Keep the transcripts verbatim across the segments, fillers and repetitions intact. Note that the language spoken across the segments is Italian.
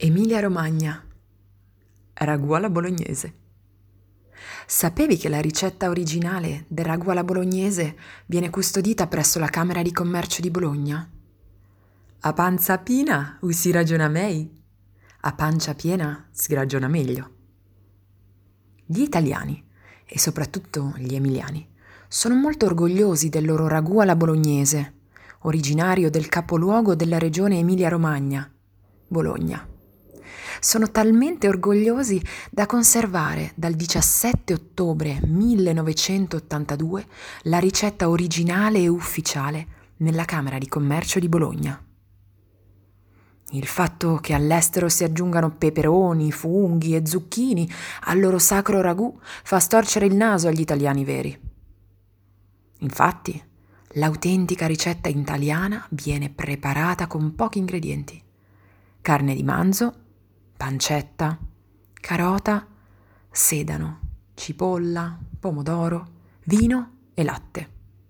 Emilia-Romagna. Ragù alla bolognese. Sapevi che la ricetta originale del ragù alla bolognese viene custodita presso la Camera di Commercio di Bologna? A panza piena si ragiona mei, a pancia piena si ragiona meglio. Gli italiani, e soprattutto gli emiliani, sono molto orgogliosi del loro ragù alla bolognese, originario del capoluogo della regione Emilia-Romagna, Bologna. Sono talmente orgogliosi da conservare dal diciassette ottobre millenovecentottantadue la ricetta originale e ufficiale nella Camera di Commercio di Bologna. Il fatto che all'estero si aggiungano peperoni, funghi e zucchini al loro sacro ragù fa storcere il naso agli italiani veri. Infatti, l'autentica ricetta italiana viene preparata con pochi ingredienti: carne di manzo, pancetta, carota, sedano, cipolla, pomodoro, vino e latte.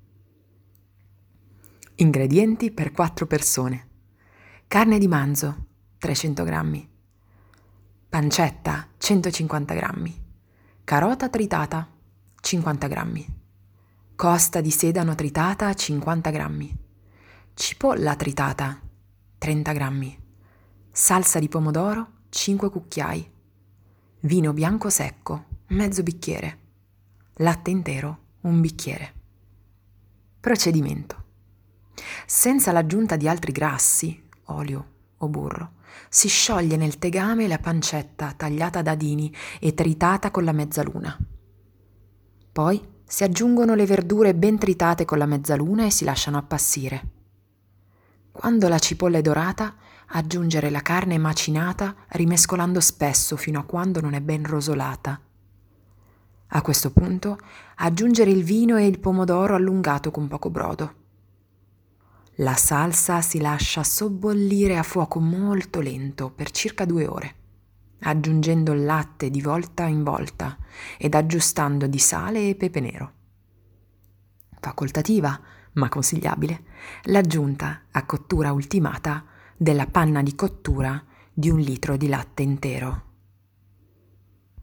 Ingredienti per quattro persone: carne di manzo trecento grammi, pancetta centocinquanta grammi, carota tritata cinquanta grammi, costa di sedano tritata cinquanta grammi, cipolla tritata trenta grammi, salsa di pomodoro cinque cucchiai, vino bianco secco mezzo bicchiere, latte intero un bicchiere. Procedimento: senza l'aggiunta di altri grassi, olio o burro, si scioglie nel tegame la pancetta tagliata a dadini e tritata con la mezzaluna. Poi si aggiungono le verdure ben tritate con la mezzaluna e si lasciano appassire. Quando la cipolla è dorata, aggiungere la carne macinata rimescolando spesso fino a quando non è ben rosolata. A questo punto aggiungere il vino e il pomodoro allungato con poco brodo. La salsa si lascia sobbollire a fuoco molto lento per circa due ore, aggiungendo il latte di volta in volta ed aggiustando di sale e pepe nero. Facoltativa, ma consigliabile, l'aggiunta a cottura ultimata della panna di cottura di un litro di latte intero.